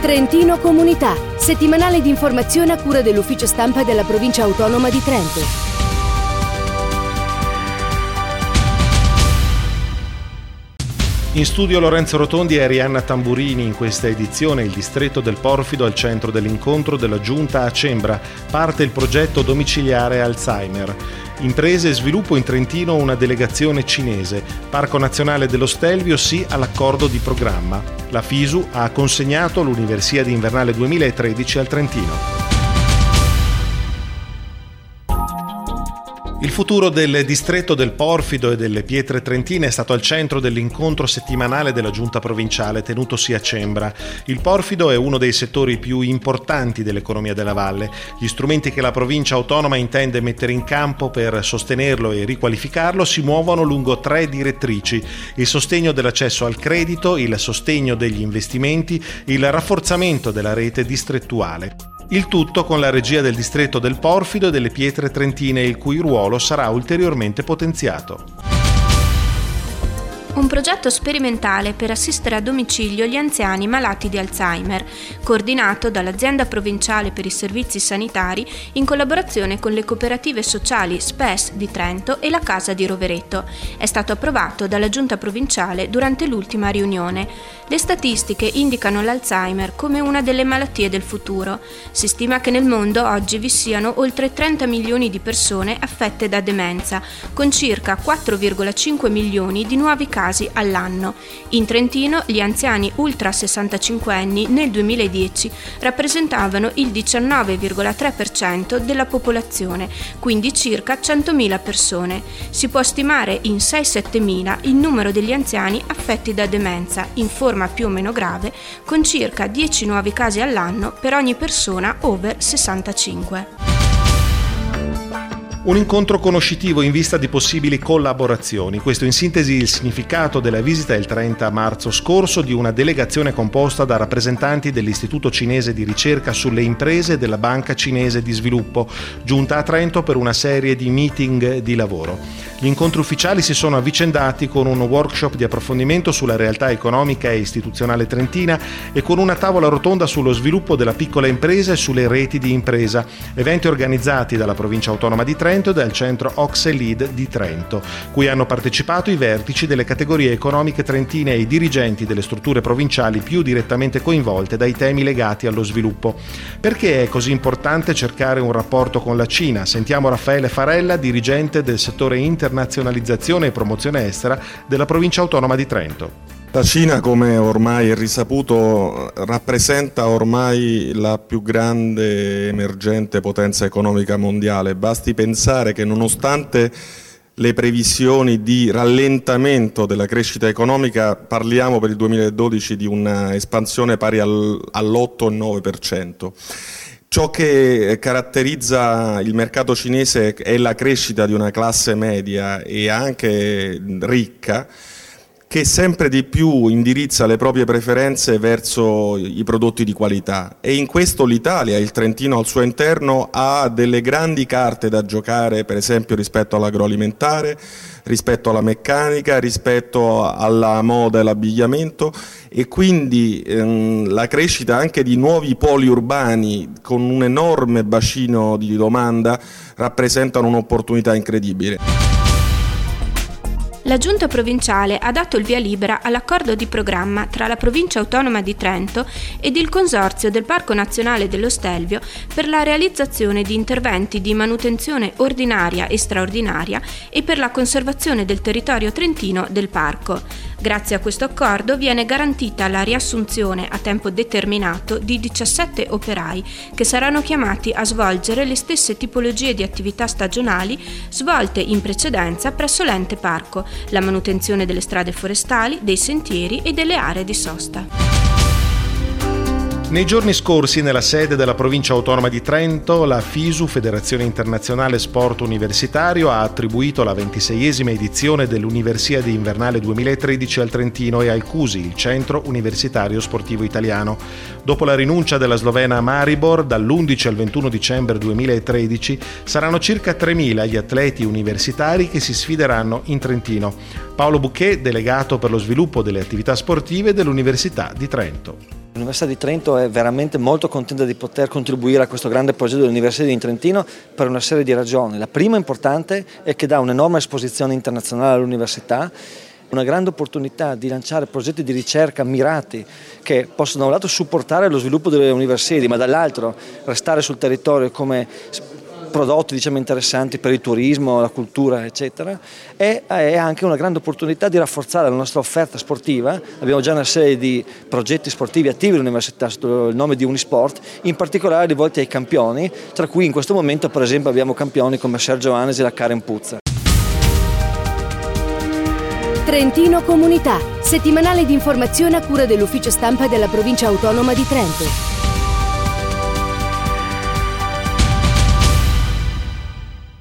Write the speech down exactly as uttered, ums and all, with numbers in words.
Trentino Comunità, settimanale di informazione a cura dell'ufficio stampa della Provincia Autonoma di Trento. In studio Lorenzo Rotondi e Arianna Tamburini. In questa edizione il distretto del Porfido al centro dell'incontro della Giunta a Cembra. Parte il progetto domiciliare Alzheimer. Imprese e sviluppo in Trentino, una delegazione cinese. Parco Nazionale dello Stelvio sì all'accordo di programma. La FISU ha consegnato l'Universiadi Invernale duemilatredici al Trentino. Il futuro del distretto del Porfido e delle Pietre Trentine è stato al centro dell'incontro settimanale della Giunta provinciale tenutosi a Cembra. Il Porfido è uno dei settori più importanti dell'economia della valle. Gli strumenti che la provincia autonoma intende mettere in campo per sostenerlo e riqualificarlo si muovono lungo tre direttrici: il sostegno dell'accesso al credito, il sostegno degli investimenti, il rafforzamento della rete distrettuale. Il tutto con la regia del distretto del Porfido e delle Pietre Trentine, il cui ruolo sarà ulteriormente potenziato. Un progetto sperimentale per assistere a domicilio gli anziani malati di Alzheimer, coordinato dall'Azienda Provinciale per i Servizi Sanitari in collaborazione con le cooperative sociali S P E S di Trento e la Casa di Rovereto. È stato approvato dalla Giunta Provinciale durante l'ultima riunione. Le statistiche indicano l'Alzheimer come una delle malattie del futuro. Si stima che nel mondo oggi vi siano oltre trenta milioni di persone affette da demenza, con circa quattro virgola cinque milioni di nuovi casi all'anno. In Trentino gli anziani ultra sessantacinque anni nel duemiladieci rappresentavano il diciannove virgola tre per cento della popolazione, quindi circa centomila persone. Si può stimare in sei sette mila il numero degli anziani affetti da demenza in forma più o meno grave, con circa dieci nuovi casi all'anno per ogni persona over sessantacinque. Un incontro conoscitivo in vista di possibili collaborazioni. Questo in sintesi il significato della visita il trenta marzo scorso di una delegazione composta da rappresentanti dell'Istituto Cinese di Ricerca sulle Imprese e della Banca Cinese di Sviluppo, giunta a Trento per una serie di meeting di lavoro. Gli incontri ufficiali si sono avvicendati con un workshop di approfondimento sulla realtà economica e istituzionale trentina e con una tavola rotonda sullo sviluppo della piccola impresa e sulle reti di impresa, eventi organizzati dalla Provincia Autonoma di Trento e dal centro Oxelid di Trento, cui hanno partecipato i vertici delle categorie economiche trentine e i dirigenti delle strutture provinciali più direttamente coinvolte dai temi legati allo sviluppo. Perché è così importante cercare un rapporto con la Cina? Sentiamo Raffaele Farella, dirigente del settore internazionalizzazione e promozione estera della Provincia Autonoma di Trento. La Cina, come ormai è risaputo, rappresenta ormai la più grande emergente potenza economica mondiale. Basti pensare che nonostante le previsioni di rallentamento della crescita economica, parliamo per il duemiladodici di una espansione pari al, all'otto virgola nove per cento. Ciò che caratterizza il mercato cinese è la crescita di una classe media e anche ricca, che sempre di più indirizza le proprie preferenze verso i prodotti di qualità, e in questo l'Italia, il Trentino al suo interno, ha delle grandi carte da giocare, per esempio rispetto all'agroalimentare, rispetto alla meccanica, rispetto alla moda e l'abbigliamento, e quindi ehm, la crescita anche di nuovi poli urbani con un enorme bacino di domanda rappresentano un'opportunità incredibile. La Giunta provinciale ha dato il via libera all'accordo di programma tra la Provincia Autonoma di Trento ed il Consorzio del Parco Nazionale dello Stelvio per la realizzazione di interventi di manutenzione ordinaria e straordinaria e per la conservazione del territorio trentino del parco. Grazie a questo accordo viene garantita la riassunzione a tempo determinato di diciassette operai che saranno chiamati a svolgere le stesse tipologie di attività stagionali svolte in precedenza presso l'ente parco, la manutenzione delle strade forestali, dei sentieri e delle aree di sosta. Nei giorni scorsi, nella sede della Provincia Autonoma di Trento, la FISU, Federazione Internazionale Sport Universitario, ha attribuito la ventiseiesima edizione dell'Universiadi Invernale duemilatredici al Trentino e al C U S I, il Centro Universitario Sportivo Italiano. Dopo la rinuncia della slovena Maribor, dall'undici al ventuno dicembre duemilatredici saranno circa tremila gli atleti universitari che si sfideranno in Trentino. Paolo Buchet, delegato per lo sviluppo delle attività sportive dell'Università di Trento. L'Università di Trento è veramente molto contenta di poter contribuire a questo grande progetto dell'Università di Trentino per una serie di ragioni. La prima importante è che dà un'enorme esposizione internazionale all'università, una grande opportunità di lanciare progetti di ricerca mirati che possono da un lato supportare lo sviluppo delle università, ma dall'altro restare sul territorio come prodotti diciamo, interessanti per il turismo, la cultura eccetera, e è anche una grande opportunità di rafforzare la nostra offerta sportiva. Abbiamo già una serie di progetti sportivi attivi all'università sotto il nome di Unisport, in particolare rivolti ai campioni, tra cui in questo momento per esempio abbiamo campioni come Sergio Hanesi e la Karen Puzza. Trentino Comunità, settimanale di informazione a cura dell'ufficio stampa della provincia autonoma di Trento.